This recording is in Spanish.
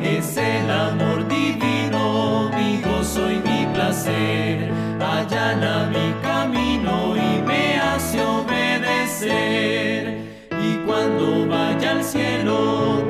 Es el amor divino, mi gozo y mi placer, allana mi camino y me hace obedecer. Y cuando vaya al cielo